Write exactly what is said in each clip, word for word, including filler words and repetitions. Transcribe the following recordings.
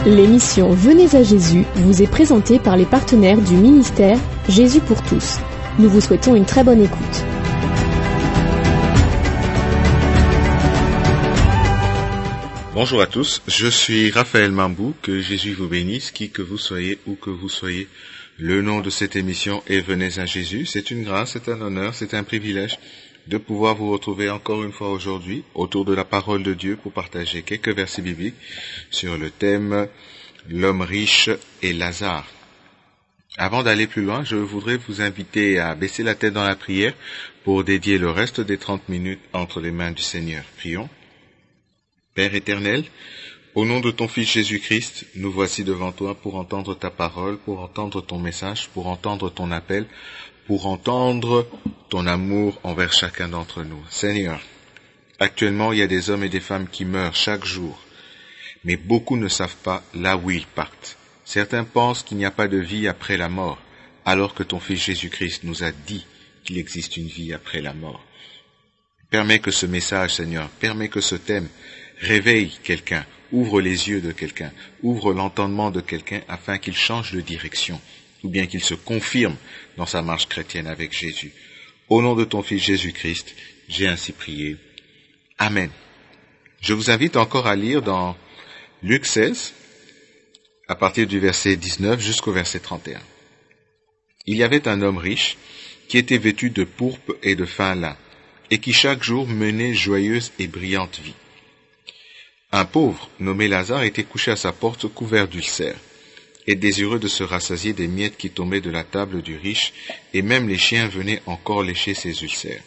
L'émission Venez à Jésus vous est présentée par les partenaires du ministère Jésus pour tous. Nous vous souhaitons une très bonne écoute. Bonjour à tous, je suis Raphaël Mambou, que Jésus vous bénisse, qui que vous soyez, où que vous soyez. Le nom de cette émission est Venez à Jésus. C'est une grâce, c'est un honneur, c'est un privilège de pouvoir vous retrouver encore une fois aujourd'hui autour de la parole de Dieu pour partager quelques versets bibliques sur le thème « L'homme riche et Lazare ». Avant d'aller plus loin, je voudrais vous inviter à baisser la tête dans la prière pour dédier le reste des trente minutes entre les mains du Seigneur. Prions. Père éternel, au nom de ton Fils Jésus-Christ, nous voici devant toi pour entendre ta parole, pour entendre ton message, pour entendre ton appel, pour entendre ton amour envers chacun d'entre nous. Seigneur, actuellement, il y a des hommes et des femmes qui meurent chaque jour, mais beaucoup ne savent pas là où ils partent. Certains pensent qu'il n'y a pas de vie après la mort, alors que ton Fils Jésus-Christ nous a dit qu'il existe une vie après la mort. Permets que ce message, Seigneur, permets que ce thème réveille quelqu'un, ouvre les yeux de quelqu'un, ouvre l'entendement de quelqu'un afin qu'il change de direction, ou bien qu'il se confirme dans sa marche chrétienne avec Jésus. Au nom de ton Fils Jésus-Christ, j'ai ainsi prié. Amen. Je vous invite encore à lire dans Luc seize, à partir du verset dix-neuf jusqu'au verset trente et un. Il y avait un homme riche qui était vêtu de pourpre et de fin lin, et qui chaque jour menait joyeuse et brillante vie. Un pauvre, nommé Lazare, était couché à sa porte couvert d'ulcères, et désireux de se rassasier des miettes qui tombaient de la table du riche, et même les chiens venaient encore lécher ses ulcères.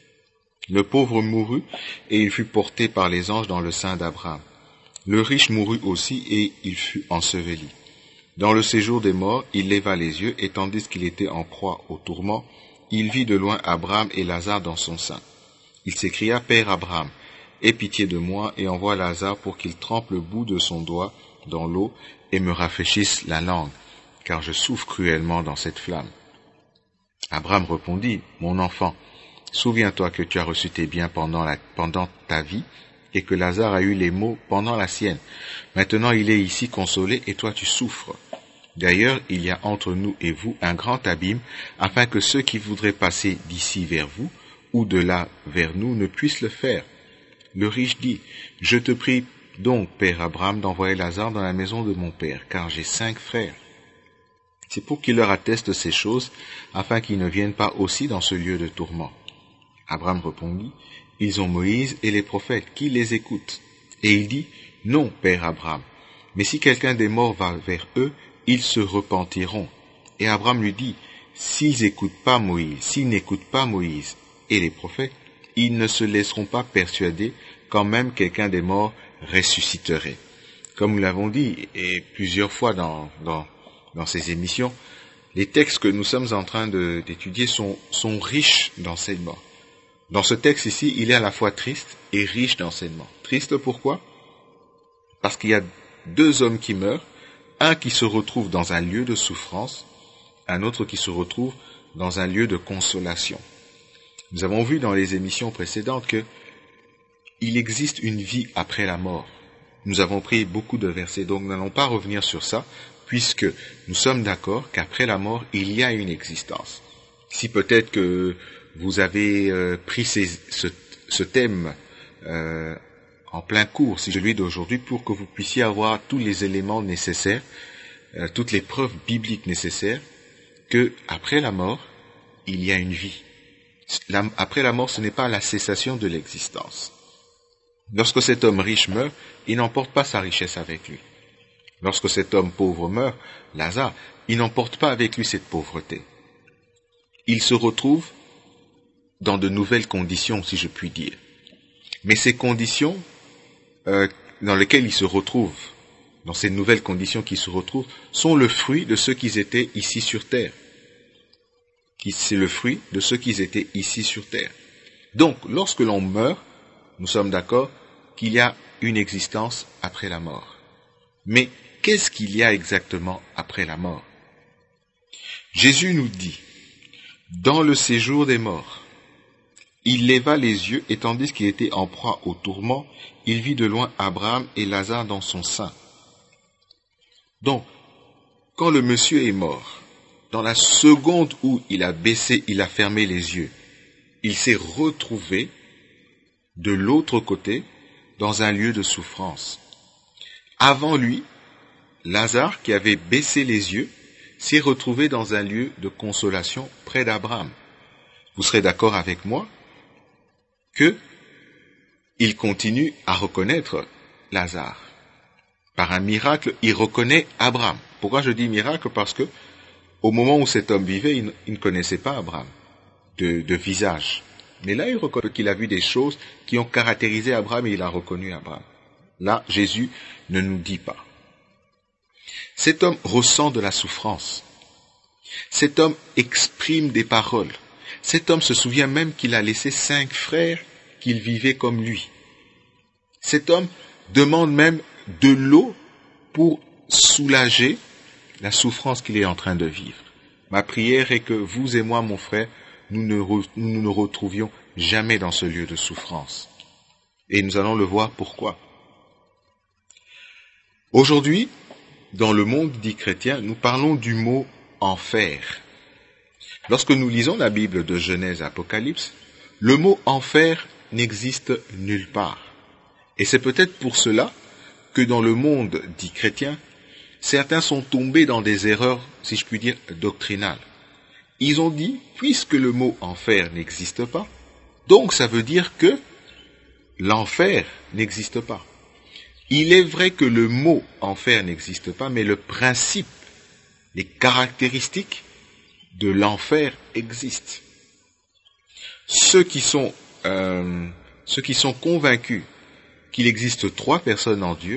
Le pauvre mourut, et il fut porté par les anges dans le sein d'Abraham. Le riche mourut aussi, et il fut enseveli. Dans le séjour des morts, il leva les yeux, et tandis qu'il était en proie au tourment, il vit de loin Abraham et Lazare dans son sein. Il s'écria, « Père Abraham, aie pitié de moi et envoie Lazare pour qu'il trempe le bout de son doigt dans l'eau et me rafraîchisse la langue, car je souffre cruellement dans cette flamme. » Abraham répondit, « Mon enfant, souviens-toi que tu as reçu tes biens pendant, la, pendant ta vie et que Lazare a eu les maux pendant la sienne. Maintenant il est ici consolé et toi tu souffres. D'ailleurs, il y a entre nous et vous un grand abîme, afin que ceux qui voudraient passer d'ici vers vous ou de là vers nous ne puissent le faire. » Le riche dit, « Je te prie donc, Père Abraham, d'envoyer Lazare dans la maison de mon père, car j'ai cinq frères. C'est pour qu'il leur atteste ces choses, afin qu'ils ne viennent pas aussi dans ce lieu de tourment. » Abraham répondit, « Ils ont Moïse et les prophètes, qui les écoutent ?» Et il dit, « Non, Père Abraham, mais si quelqu'un des morts va vers eux, ils se repentiront. » Et Abraham lui dit, « S'ils n'écoutent pas Moïse, s'ils n'écoutent pas Moïse et les prophètes, ils ne se laisseront pas persuader quand même quelqu'un des morts ressusciterait. » Comme nous l'avons dit, et plusieurs fois dans, dans, dans ces émissions, les textes que nous sommes en train de, d'étudier sont, sont riches d'enseignements. Dans ce texte ici, il est à la fois triste et riche d'enseignements. Triste pourquoi? Parce qu'il y a deux hommes qui meurent, un qui se retrouve dans un lieu de souffrance, un autre qui se retrouve dans un lieu de consolation. Nous avons vu dans les émissions précédentes que il existe une vie après la mort. Nous avons pris beaucoup de versets, donc nous n'allons pas revenir sur ça, puisque nous sommes d'accord qu'après la mort, il y a une existence. Si peut-être que vous avez euh, pris ces, ce, ce thème euh, en plein cours, si celui d'aujourd'hui, pour que vous puissiez avoir tous les éléments nécessaires, euh, toutes les preuves bibliques nécessaires, que après la mort, il y a une vie. La, après la mort, ce n'est pas la cessation de l'existence. Lorsque cet homme riche meurt, il n'emporte pas sa richesse avec lui. Lorsque cet homme pauvre meurt, Lazare, il n'emporte pas avec lui cette pauvreté. Il se retrouve dans de nouvelles conditions, si je puis dire. Mais ces conditions euh, dans lesquelles il se retrouve, dans ces nouvelles conditions qui se retrouvent, sont le fruit de ceux qui étaient ici sur terre. C'est le fruit de ceux qui étaient ici sur terre. Donc, lorsque l'on meurt, nous sommes d'accord qu'il y a une existence après la mort. Mais qu'est-ce qu'il y a exactement après la mort? Jésus nous dit, dans le séjour des morts, il leva les yeux et tandis qu'il était en proie au tourment, il vit de loin Abraham et Lazare dans son sein. Donc, quand le monsieur est mort, dans la seconde où il a baissé, il a fermé les yeux, il s'est retrouvé de l'autre côté dans un lieu de souffrance. Avant lui, Lazare, qui avait baissé les yeux, s'est retrouvé dans un lieu de consolation près d'Abraham. Vous serez d'accord avec moi que il continue à reconnaître Lazare. Par un miracle, il reconnaît Abraham. Pourquoi je dis miracle? Parce que au moment où cet homme vivait, il ne connaissait pas Abraham de, de visage. Mais là, il reconnaît qu'il a vu des choses qui ont caractérisé Abraham et il a reconnu Abraham. Là, Jésus ne nous dit pas. Cet homme ressent de la souffrance. Cet homme exprime des paroles. Cet homme se souvient même qu'il a laissé cinq frères qu'il vivait comme lui. Cet homme demande même de l'eau pour soulager la souffrance qu'il est en train de vivre. Ma prière est que vous et moi, mon frère, nous ne re, nous ne retrouvions jamais dans ce lieu de souffrance. Et nous allons le voir pourquoi. Aujourd'hui, dans le monde dit chrétien, nous parlons du mot enfer. Lorsque nous lisons la Bible de Genèse à Apocalypse, le mot enfer n'existe nulle part. Et c'est peut-être pour cela que dans le monde dit chrétien, certains sont tombés dans des erreurs, si je puis dire, doctrinales. Ils ont dit, puisque le mot enfer n'existe pas, donc ça veut dire que l'enfer n'existe pas. Il est vrai que le mot enfer n'existe pas, mais le principe, les caractéristiques de l'enfer existent. Ceux qui sont, euh, ceux qui sont convaincus qu'il existe trois personnes en Dieu,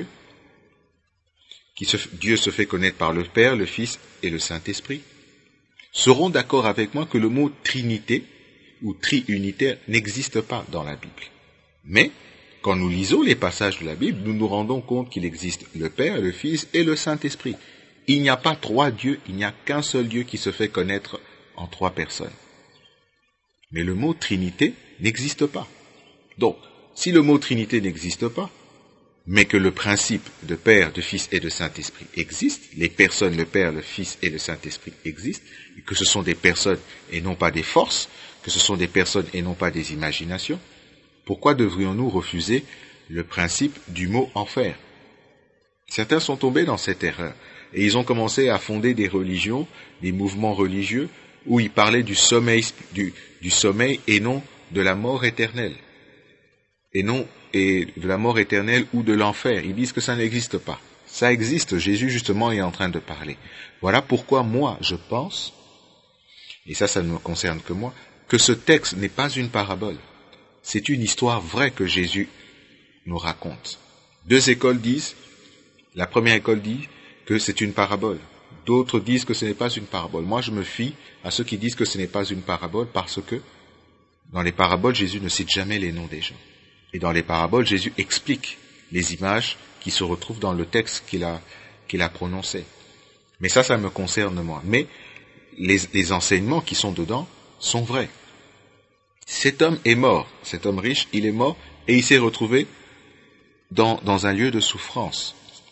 qui se, Dieu se fait connaître par le Père, le Fils et le Saint-Esprit, seront d'accord avec moi que le mot Trinité ou triunitaire n'existe pas dans la Bible. Mais, quand nous lisons les passages de la Bible, nous nous rendons compte qu'il existe le Père, le Fils et le Saint-Esprit. Il n'y a pas trois dieux, il n'y a qu'un seul Dieu qui se fait connaître en trois personnes. Mais le mot Trinité n'existe pas. Donc, si le mot Trinité n'existe pas, mais que le principe de Père, de Fils et de Saint-Esprit existe, les personnes, le Père, le Fils et le Saint-Esprit existent, et que ce sont des personnes et non pas des forces, que ce sont des personnes et non pas des imaginations, pourquoi devrions-nous refuser le principe du mot enfer? Certains sont tombés dans cette erreur, et ils ont commencé à fonder des religions, des mouvements religieux, où ils parlaient du sommeil, du, du sommeil et non de la mort éternelle. Et non et de la mort éternelle ou de l'enfer. Ils disent que ça n'existe pas. Ça existe, Jésus justement est en train de parler. Voilà pourquoi moi je pense, et ça ça ne me concerne que moi, que ce texte n'est pas une parabole. C'est une histoire vraie que Jésus nous raconte. Deux écoles disent, la première école dit que c'est une parabole. D'autres disent que ce n'est pas une parabole. Moi je me fie à ceux qui disent que ce n'est pas une parabole parce que dans les paraboles Jésus ne cite jamais les noms des gens. Et dans les paraboles, Jésus explique les images qui se retrouvent dans le texte qu'il a, qu'il a prononcé. Mais ça, ça me concerne moi. Mais les, les enseignements qui sont dedans sont vrais. Cet homme est mort, cet homme riche, il est mort et il s'est retrouvé dans, dans un lieu de souffrance.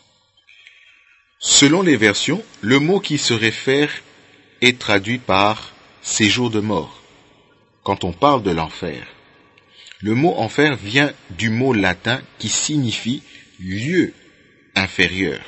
Selon les versions, le mot qui se réfère est traduit par séjour de mort, quand on parle de l'enfer. Le mot enfer vient du mot latin qui signifie lieu inférieur.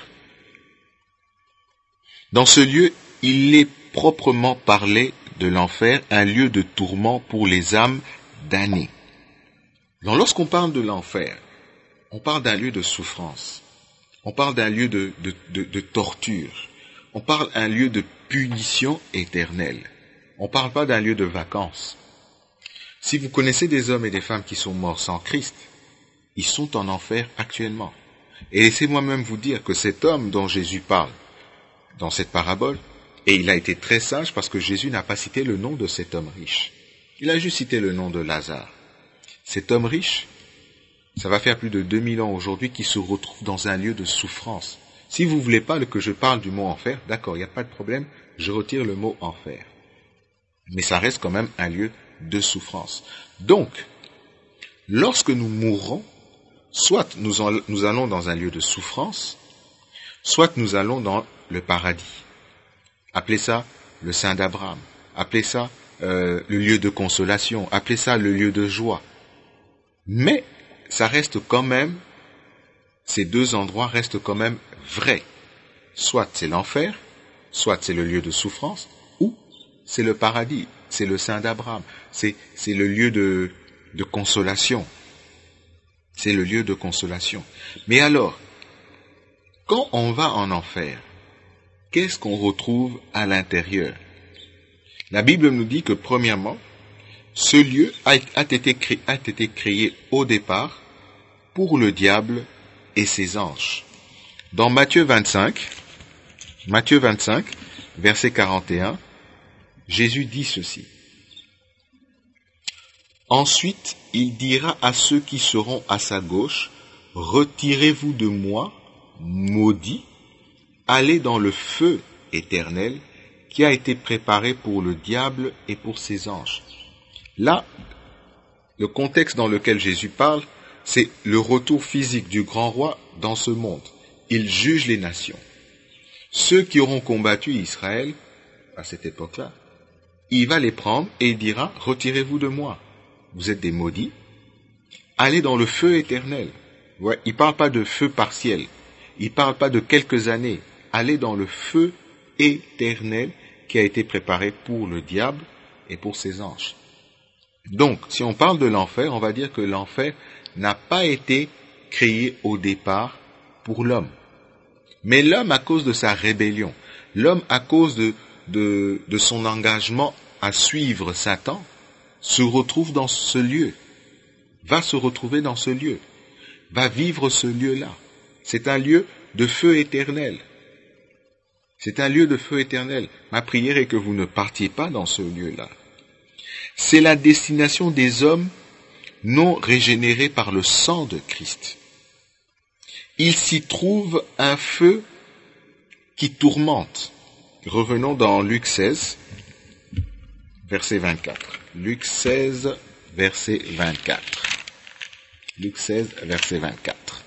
Dans ce lieu, il est proprement parlé de l'enfer, un lieu de tourment pour les âmes damnées. Donc lorsqu'on parle de l'enfer, on parle d'un lieu de souffrance, on parle d'un lieu de, de, de, de torture, on parle d'un lieu de punition éternelle, on ne parle pas d'un lieu de vacances. Si vous connaissez des hommes et des femmes qui sont morts sans Christ, ils sont en enfer actuellement. Et laissez-moi même vous dire que cet homme dont Jésus parle dans cette parabole, et il a été très sage parce que Jésus n'a pas cité le nom de cet homme riche. Il a juste cité le nom de Lazare. Cet homme riche, ça va faire plus de deux mille ans aujourd'hui qu'il se retrouve dans un lieu de souffrance. Si vous ne voulez pas que je parle du mot enfer, d'accord, il n'y a pas de problème, je retire le mot enfer. Mais ça reste quand même un lieu de souffrance. Donc, lorsque nous mourrons, soit nous, en, nous allons dans un lieu de souffrance, soit nous allons dans le paradis. Appelez ça le sein d'Abraham. Appelez ça euh, le lieu de consolation. Appelez ça le lieu de joie. Mais ça reste quand même, ces deux endroits restent quand même vrais. Soit c'est l'enfer, soit c'est le lieu de souffrance, ou c'est le paradis, c'est le sein d'Abraham. C'est, c'est le lieu de, de consolation. C'est le lieu de consolation. Mais alors, quand on va en enfer, qu'est-ce qu'on retrouve à l'intérieur? La Bible nous dit que, premièrement, ce lieu a, a, été créé, a été créé au départ pour le diable et ses anges. Dans Matthieu vingt-cinq, Matthieu vingt-cinq, verset quarante et un, Jésus dit ceci. Ensuite, il dira à ceux qui seront à sa gauche, « Retirez-vous de moi, maudits, allez dans le feu éternel qui a été préparé pour le diable et pour ses anges. » Là, le contexte dans lequel Jésus parle, c'est le retour physique du grand roi dans ce monde. Il juge les nations. Ceux qui auront combattu Israël, à cette époque-là, il va les prendre et il dira, « Retirez-vous de moi. Vous êtes des maudits. Allez dans le feu éternel. » Ouais, il ne parle pas de feu partiel. Il ne parle pas de quelques années. Allez dans le feu éternel qui a été préparé pour le diable et pour ses anges. Donc, si on parle de l'enfer, on va dire que l'enfer n'a pas été créé au départ pour l'homme. Mais l'homme, à cause de sa rébellion, l'homme, à cause de, de, de son engagement à suivre Satan, se retrouve dans ce lieu, va se retrouver dans ce lieu, va vivre ce lieu-là. C'est un lieu de feu éternel. C'est un lieu de feu éternel. Ma prière est que vous ne partiez pas dans ce lieu-là. C'est la destination des hommes non régénérés par le sang de Christ. Il s'y trouve un feu qui tourmente. Revenons dans Luc seize, verset vingt-quatre. Luc seize, verset vingt-quatre. Luc seize, verset vingt-quatre.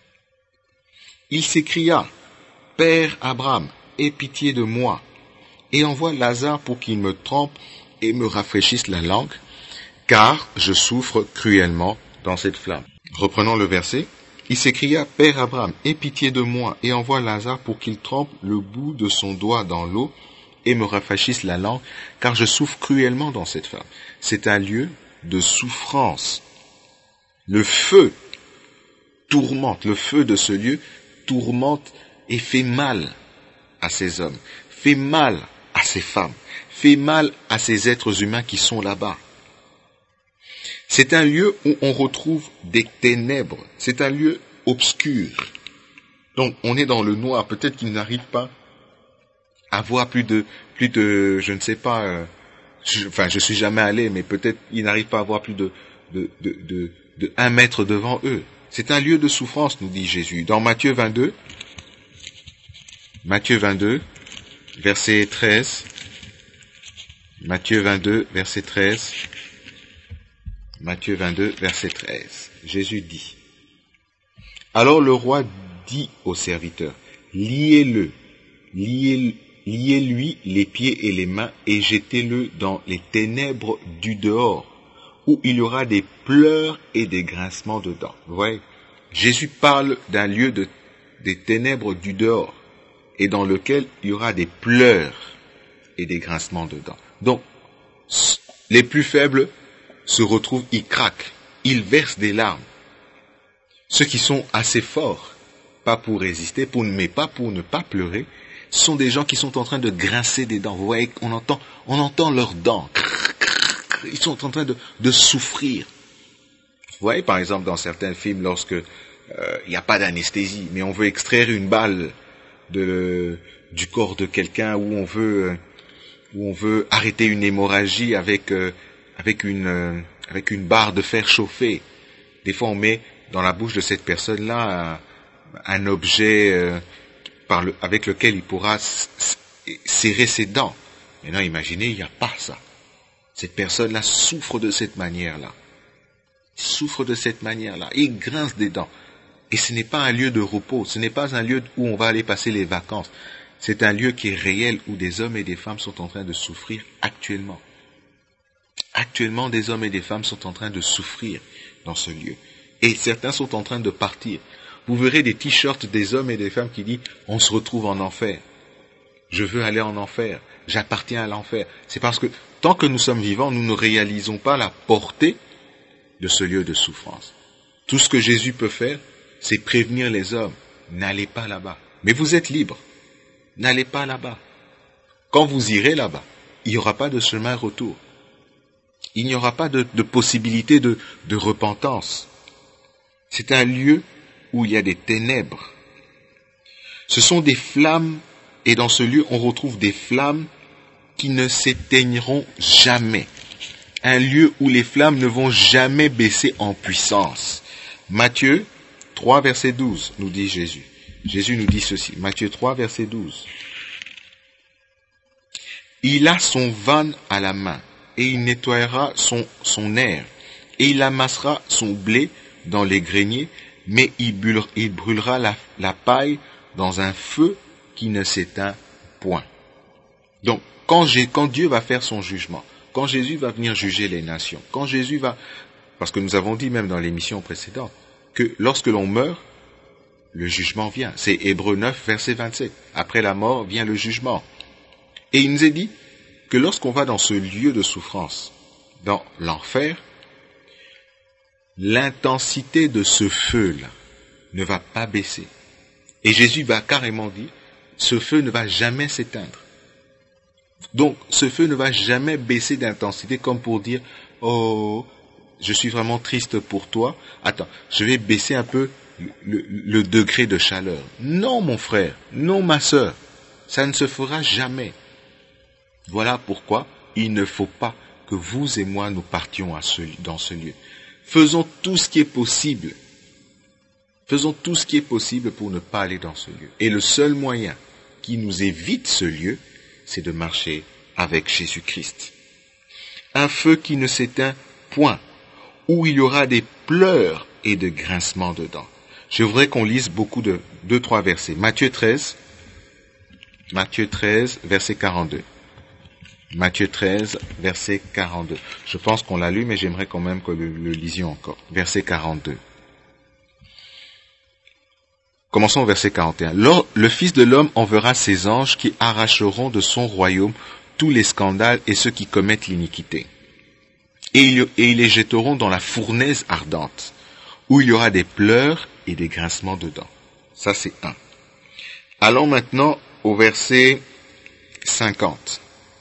Il s'écria, « Père Abraham, aie pitié de moi, et envoie Lazare pour qu'il me trempe et me rafraîchisse la langue, car je souffre cruellement dans cette flamme. » Reprenons le verset. Il s'écria, « Père Abraham, aie pitié de moi, et envoie Lazare pour qu'il trempe le bout de son doigt dans l'eau et me rafraîchisse la langue, car je souffre cruellement dans cette flamme. » C'est un lieu de souffrance. Le feu tourmente, le feu de ce lieu tourmente et fait mal à ces hommes, fait mal à ces femmes, fait mal à ces êtres humains qui sont là-bas. C'est un lieu où on retrouve des ténèbres, c'est un lieu obscur. Donc on est dans le noir, peut-être qu'il n'arrive pas à voir plus de, plus de, je ne sais pas, euh, je, enfin je suis jamais allé, mais peut-être il n'arrive pas à voir plus de, de, de, de, de un mètre devant eux. C'est un lieu de souffrance, nous dit Jésus. Dans Matthieu vingt-deux, Matthieu vingt-deux, verset treize, Matthieu vingt-deux, verset treize, Matthieu vingt-deux, verset treize, Jésus dit, « Alors le roi dit au serviteur, « Liez-le, liez, liez-lui les pieds et les mains et jetez-le dans les ténèbres du dehors, où il y aura des pleurs et des grincements de dents. » Vous voyez, Jésus parle d'un lieu de, des ténèbres du dehors, et dans lequel il y aura des pleurs et des grincements de dents. Donc, les plus faibles se retrouvent, ils craquent, ils versent des larmes. Ceux qui sont assez forts, pas pour résister, pour, mais pas pour ne pas pleurer, sont des gens qui sont en train de grincer des dents. Vous voyez, on entend, on entend leurs dents. Ils sont en train de, de souffrir. Vous voyez, par exemple, dans certains films, lorsque il euh, n'y a pas d'anesthésie, mais on veut extraire une balle de, du corps de quelqu'un, où on veut, où on veut arrêter une hémorragie avec, euh, avec une, euh, avec une barre de fer chauffée. Des fois, on met dans la bouche de cette personne-là un, un objet euh, par le, avec lequel il pourra serrer ses dents. Maintenant, imaginez, il n'y a pas ça. Cette personne-là souffre de cette manière-là. Souffre de cette manière-là. Il grince des dents. Et ce n'est pas un lieu de repos. Ce n'est pas un lieu où on va aller passer les vacances. C'est un lieu qui est réel où des hommes et des femmes sont en train de souffrir actuellement. Actuellement, des hommes et des femmes sont en train de souffrir dans ce lieu. Et certains sont en train de partir. Vous verrez des t-shirts des hommes et des femmes qui disent « On se retrouve en enfer. Je veux aller en enfer. J'appartiens à l'enfer. » C'est parce que tant que nous sommes vivants, nous ne réalisons pas la portée de ce lieu de souffrance. Tout ce que Jésus peut faire, c'est prévenir les hommes. N'allez pas là-bas. Mais vous êtes libres. N'allez pas là-bas. Quand vous irez là-bas, il n'y aura pas de chemin retour. Il n'y aura pas de, de possibilité de, de repentance. C'est un lieu où il y a des ténèbres. Ce sont des flammes, et dans ce lieu, on retrouve des flammes qui ne s'éteigneront jamais. Un lieu où les flammes ne vont jamais baisser en puissance. Matthieu trois, verset douze, nous dit Jésus. Jésus nous dit ceci. Matthieu trois, verset douze. Il a son vanne à la main, et il nettoiera son, son aire, et il amassera son blé dans les greniers, mais il brûlera, il brûlera la, la paille dans un feu qui ne s'éteint point. Donc, quand, j'ai, quand Dieu va faire son jugement, quand Jésus va venir juger les nations, quand Jésus va... Parce que nous avons dit même dans l'émission précédente, que lorsque l'on meurt, le jugement vient. C'est Hébreux neuf, verset vingt-sept. Après la mort vient le jugement. Et il nous est dit que lorsqu'on va dans ce lieu de souffrance, dans l'enfer, l'intensité de ce feu-là ne va pas baisser. Et Jésus va carrément dire, ce feu ne va jamais s'éteindre. Donc, ce feu ne va jamais baisser d'intensité comme pour dire, oh, je suis vraiment triste pour toi. Attends, je vais baisser un peu le, le degré de chaleur. Non, mon frère, non, ma sœur, ça ne se fera jamais. Voilà pourquoi il ne faut pas que vous et moi nous partions à ce, dans ce lieu. Faisons tout ce qui est possible. Faisons tout ce qui est possible pour ne pas aller dans ce lieu. Et le seul moyen qui nous évite ce lieu, c'est de marcher avec Jésus-Christ. Un feu qui ne s'éteint point, où il y aura des pleurs et de grincements de dents. Je voudrais qu'on lise beaucoup de deux, trois versets. Matthieu treize, Matthieu treize, verset quarante-deux. Matthieu treize, verset quarante-deux. Je pense qu'on l'a lu, mais j'aimerais quand même que le, le lisions encore. Verset quarante-deux. Commençons au verset quarante et un. Lors, le Fils de l'homme enverra ses anges qui arracheront de son royaume tous les scandales et ceux qui commettent l'iniquité. Et ils, et ils les jetteront dans la fournaise ardente, où il y aura des pleurs et des grincements de dents. Ça, c'est un. Allons maintenant au verset cinquante.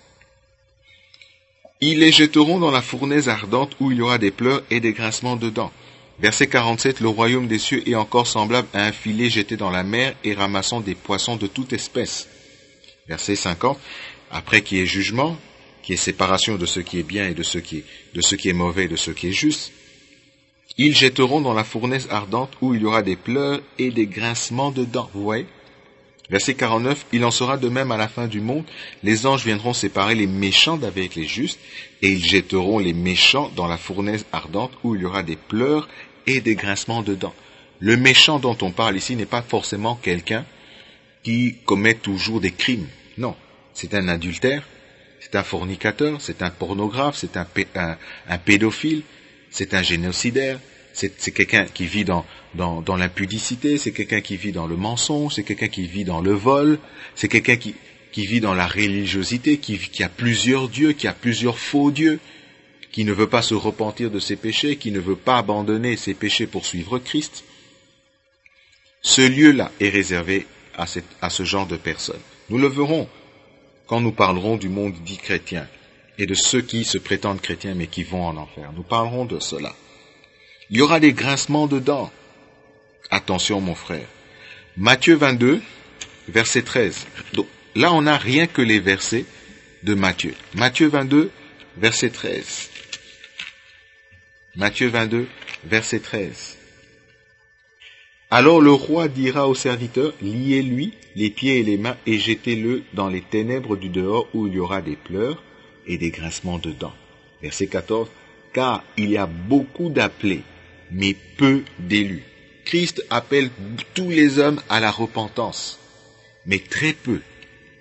Ils les jetteront dans la fournaise ardente, où il y aura des pleurs et des grincements de dents. Verset quarante-sept, le royaume des cieux est encore semblable à un filet jeté dans la mer et ramassant des poissons de toute espèce. Verset cinquante, après qu'il y ait jugement, qu'il y ait séparation de ce qui est bien et de ce qui est, de ce qui est mauvais et de ce qui est juste, ils jetteront dans la fournaise ardente où il y aura des pleurs et des grincements de dents. Vous voyez? Verset quarante-neuf, il en sera de même à la fin du monde. Les anges viendront séparer les méchants d'avec les justes et ils jetteront les méchants dans la fournaise ardente où il y aura des pleurs et des grincements de dents. Le méchant dont on parle ici n'est pas forcément quelqu'un qui commet toujours des crimes. Non, c'est un adultère, c'est un fornicateur, c'est un pornographe, c'est un, un, un pédophile, c'est un génocidaire, c'est, c'est quelqu'un qui vit dans, dans, dans l'impudicité, c'est quelqu'un qui vit dans le mensonge, c'est quelqu'un qui vit dans le vol, c'est quelqu'un qui, qui vit dans la religiosité, qui, qui a plusieurs dieux, qui a plusieurs faux dieux, qui ne veut pas se repentir de ses péchés, qui ne veut pas abandonner ses péchés pour suivre Christ. Ce lieu-là est réservé à, cette, à ce genre de personnes. Nous le verrons quand nous parlerons du monde dit chrétien et de ceux qui se prétendent chrétiens mais qui vont en enfer. Nous parlerons de cela. Il y aura des grincements de dents. Attention mon frère. Matthieu vingt-deux, verset treize. Donc, là on n'a rien que les versets de Matthieu. Matthieu vingt-deux, verset treize. Matthieu vingt-deux, verset treize. Alors le roi dira au serviteur, liez-lui les pieds et les mains et jetez-le dans les ténèbres du dehors où il y aura des pleurs et des grincements de dents. Verset quatorze. Car il y a beaucoup d'appelés, mais peu d'élus. Christ appelle tous les hommes à la repentance, mais très peu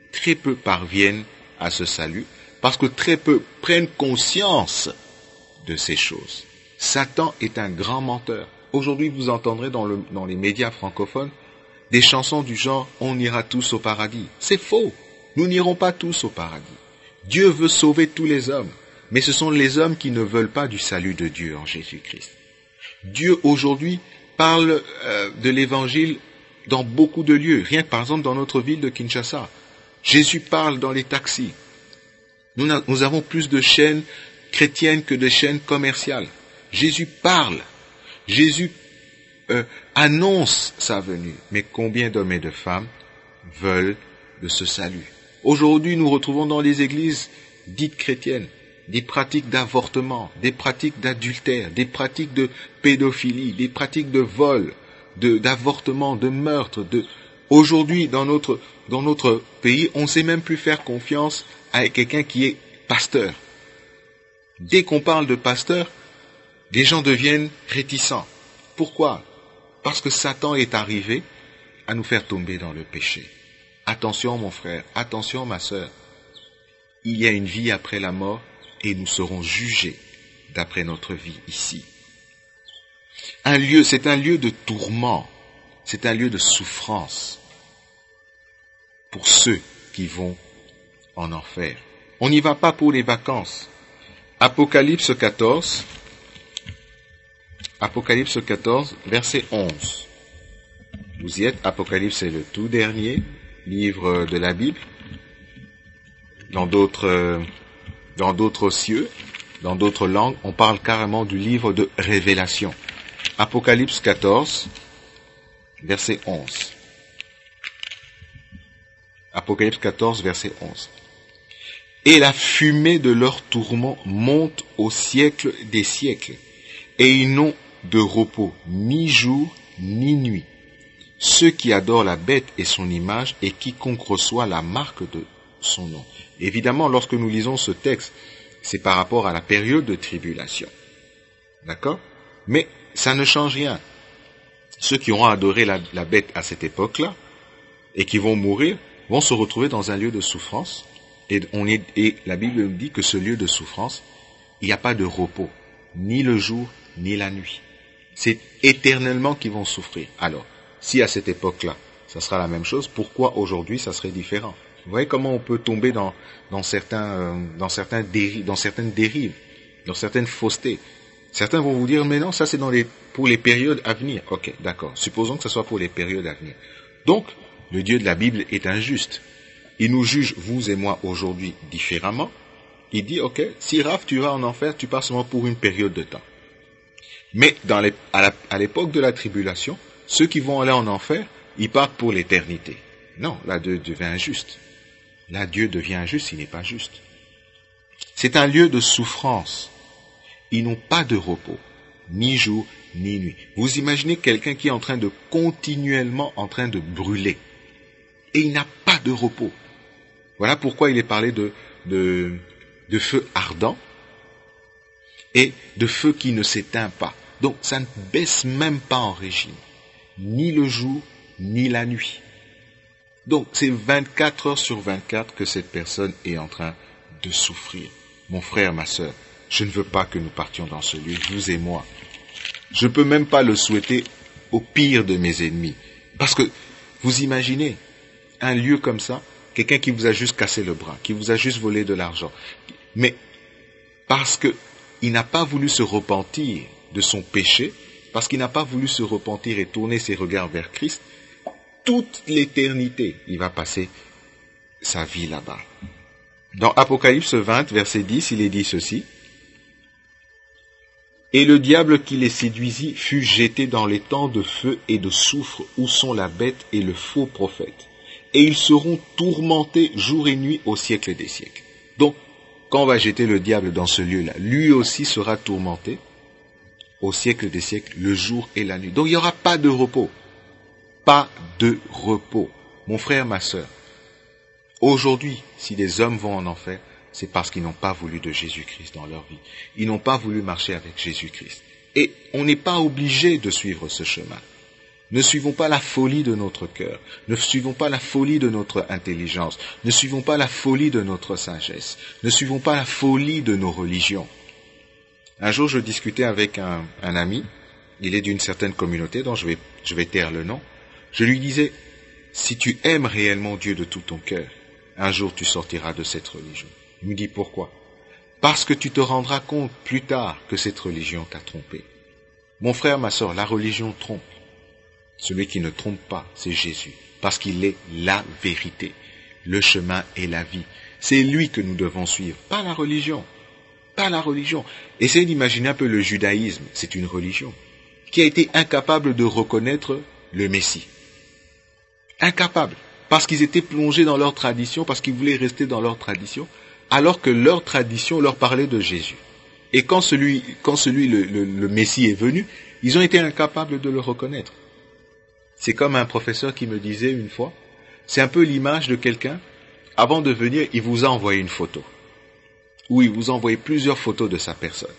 très peu parviennent à ce salut, parce que très peu prennent conscience de ces choses. Satan est un grand menteur. Aujourd'hui, vous entendrez dans, le, dans les médias francophones des chansons du genre « On ira tous au paradis ». C'est faux. Nous n'irons pas tous au paradis. Dieu veut sauver tous les hommes, mais ce sont les hommes qui ne veulent pas du salut de Dieu en Jésus-Christ. Dieu aujourd'hui parle euh, de l'évangile dans beaucoup de lieux. Rien que par exemple dans notre ville de Kinshasa. Jésus parle dans les taxis. Nous, nous avons plus de chaînes chrétiennes que de chaînes commerciales. Jésus parle. Jésus euh, annonce sa venue. Mais combien d'hommes et de femmes veulent de ce salut? Aujourd'hui, nous retrouvons dans les églises dites chrétiennes des pratiques d'avortement, des pratiques d'adultère, des pratiques de pédophilie, des pratiques de vol, de, d'avortement, de meurtre. De... Aujourd'hui, dans notre, dans notre pays, on ne sait même plus faire confiance à quelqu'un qui est pasteur. Dès qu'on parle de pasteur, les gens deviennent réticents. Pourquoi? Parce que Satan est arrivé à nous faire tomber dans le péché. Attention mon frère, attention ma sœur. Il y a une vie après la mort et nous serons jugés d'après notre vie ici. Un lieu, c'est un lieu de tourment, c'est un lieu de souffrance pour ceux qui vont en enfer. On n'y va pas pour les vacances. Apocalypse quatorze, Apocalypse quatorze, verset onze. Vous y êtes, Apocalypse c'est le tout dernier livre de la Bible. Dans d'autres, dans d'autres cieux, dans d'autres langues, on parle carrément du livre de Révélation. Apocalypse quatorze, verset onze. Apocalypse quatorze, verset onze. Et la fumée de leur tourment monte au siècle des siècles, et ils n'ont de repos ni jour ni nuit. Ceux qui adorent la bête et son image, et quiconque reçoit la marque de son nom. Évidemment, lorsque nous lisons ce texte, c'est par rapport à la période de tribulation. D'accord? Mais ça ne change rien. Ceux qui auront adoré la, la bête à cette époque-là, et qui vont mourir, vont se retrouver dans un lieu de souffrance, et, on est, et la Bible nous dit que ce lieu de souffrance, il n'y a pas de repos, ni le jour, ni la nuit. C'est éternellement qu'ils vont souffrir. Alors, si à cette époque-là, ça sera la même chose, pourquoi aujourd'hui ça serait différent? Vous voyez comment on peut tomber dans, dans, certains, euh, dans, certains déri- dans certaines dérives, dans certaines faussetés. Certains vont vous dire, mais non, ça c'est dans les, pour les périodes à venir. Ok, d'accord. Supposons que ce soit pour les périodes à venir. Donc, le Dieu de la Bible est injuste. Il nous juge, vous et moi, aujourd'hui, différemment. Il dit, ok, si Raph, tu vas en enfer, tu pars seulement pour une période de temps. Mais dans les, à, la, à l'époque de la tribulation, ceux qui vont aller en enfer, ils partent pour l'éternité. Non, là, Dieu devient injuste. Là, Dieu devient injuste, il n'est pas juste. C'est un lieu de souffrance. Ils n'ont pas de repos, ni jour, ni nuit. Vous imaginez quelqu'un qui est en train de continuellement en train de brûler. Et il n'a pas de repos. Voilà pourquoi il est parlé de, de, de feu ardent et de feu qui ne s'éteint pas. Donc, ça ne baisse même pas en régime. Ni le jour, ni la nuit. Donc, c'est vingt-quatre heures sur vingt-quatre que cette personne est en train de souffrir. Mon frère, ma sœur, je ne veux pas que nous partions dans ce lieu, vous et moi. Je ne peux même pas le souhaiter au pire de mes ennemis. Parce que, vous imaginez, un lieu comme ça, quelqu'un qui vous a juste cassé le bras, qui vous a juste volé de l'argent. Mais, parce qu'il n'a pas voulu se repentir de son péché, parce qu'il n'a pas voulu se repentir et tourner ses regards vers Christ, toute l'éternité, il va passer sa vie là-bas. Dans Apocalypse vingt, verset dix, il est dit ceci. Et le diable qui les séduisit fut jeté dans les temps de feu et de soufre où sont la bête et le faux prophète. Et ils seront tourmentés jour et nuit au siècle des siècles. Donc, quand on va jeter le diable dans ce lieu-là, lui aussi sera tourmenté au siècle des siècles, le jour et la nuit. Donc, il n'y aura pas de repos. Pas de repos. Mon frère, ma sœur, aujourd'hui, si les hommes vont en enfer, c'est parce qu'ils n'ont pas voulu de Jésus-Christ dans leur vie. Ils n'ont pas voulu marcher avec Jésus-Christ. Et on n'est pas obligé de suivre ce chemin. Ne suivons pas la folie de notre cœur, ne suivons pas la folie de notre intelligence, ne suivons pas la folie de notre sagesse, ne suivons pas la folie de nos religions. Un jour, je discutais avec un, un ami, il est d'une certaine communauté dont je vais, je vais taire le nom. Je lui disais, si tu aimes réellement Dieu de tout ton cœur, un jour tu sortiras de cette religion. Il me dit pourquoi? Parce que tu te rendras compte plus tard que cette religion t'a trompé. Mon frère, ma sœur, la religion trompe. Celui qui ne trompe pas, c'est Jésus, parce qu'il est la vérité, le chemin et la vie. C'est lui que nous devons suivre, pas la religion, pas la religion. Essayez d'imaginer un peu le judaïsme, c'est une religion, qui a été incapable de reconnaître le Messie. Incapable, parce qu'ils étaient plongés dans leur tradition, parce qu'ils voulaient rester dans leur tradition, alors que leur tradition leur parlait de Jésus. Et quand celui, quand celui le, le, le Messie est venu, ils ont été incapables de le reconnaître. C'est comme un professeur qui me disait une fois, c'est un peu l'image de quelqu'un, avant de venir, il vous a envoyé une photo. Ou il vous a envoyé plusieurs photos de sa personne.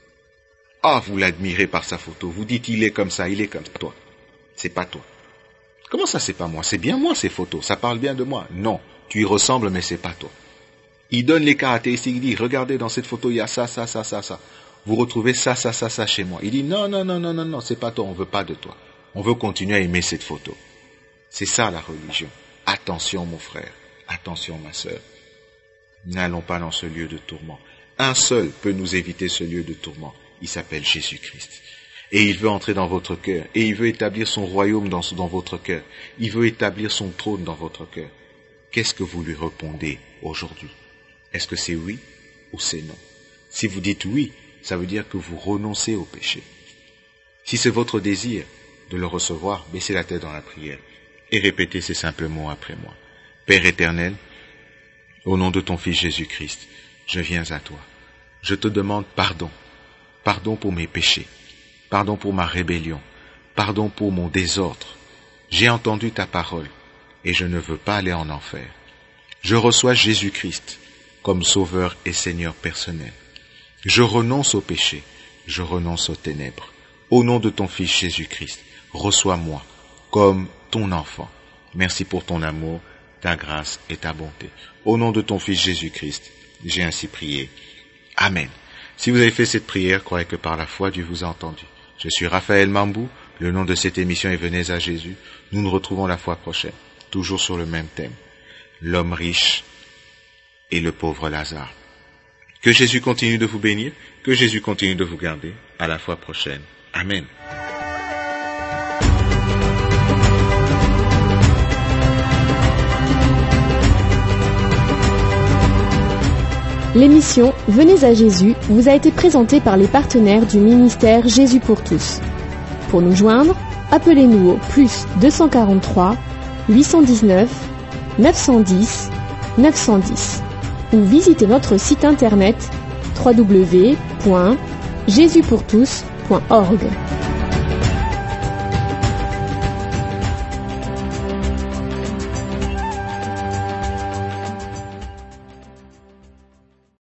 Ah, vous l'admirez par sa photo, vous dites il est comme ça, il est comme ça. Toi, c'est pas toi. Comment ça c'est pas moi? C'est bien moi ces photos, ça parle bien de moi. Non, tu y ressembles mais c'est pas toi. Il donne les caractéristiques, il dit, regardez dans cette photo, il y a ça, ça, ça, ça, ça. Vous retrouvez ça, ça, ça, ça chez moi. Il dit, non, non, non, non, non, non, c'est pas toi, on veut pas de toi. On veut continuer à aimer cette photo. C'est ça la religion. Attention mon frère, attention ma sœur. N'allons pas dans ce lieu de tourment. Un seul peut nous éviter ce lieu de tourment. Il s'appelle Jésus-Christ. Et il veut entrer dans votre cœur. Et il veut établir son royaume dans, dans votre cœur. Il veut établir son trône dans votre cœur. Qu'est-ce que vous lui répondez aujourd'hui? Est-ce que c'est oui ou c'est non? Si vous dites oui, ça veut dire que vous renoncez au péché. Si c'est votre désir de le recevoir, baissez la tête dans la prière et répétez ces simples mots après moi. Père éternel, au nom de ton Fils Jésus-Christ, je viens à toi. Je te demande pardon. Pardon pour mes péchés. Pardon pour ma rébellion. Pardon pour mon désordre. J'ai entendu ta parole et je ne veux pas aller en enfer. Je reçois Jésus-Christ comme Sauveur et Seigneur personnel. Je renonce au péché. Je renonce aux ténèbres. Au nom de ton Fils Jésus-Christ, reçois-moi comme ton enfant. Merci pour ton amour, ta grâce et ta bonté. Au nom de ton Fils Jésus-Christ, j'ai ainsi prié. Amen. Si vous avez fait cette prière, croyez que par la foi, Dieu vous a entendu. Je suis Raphaël Mambou. Le nom de cette émission est Venez à Jésus. Nous nous retrouvons la fois prochaine, toujours sur le même thème. L'homme riche et le pauvre Lazare. Que Jésus continue de vous bénir, que Jésus continue de vous garder. À la fois prochaine. Amen. L'émission Venez à Jésus vous a été présentée par les partenaires du ministère Jésus pour tous. Pour nous joindre, appelez-nous au plus deux cent quarante-trois, huit cent dix-neuf, neuf cent dix, neuf cent dix ou visitez notre site internet w w w point jésus pour tous point org.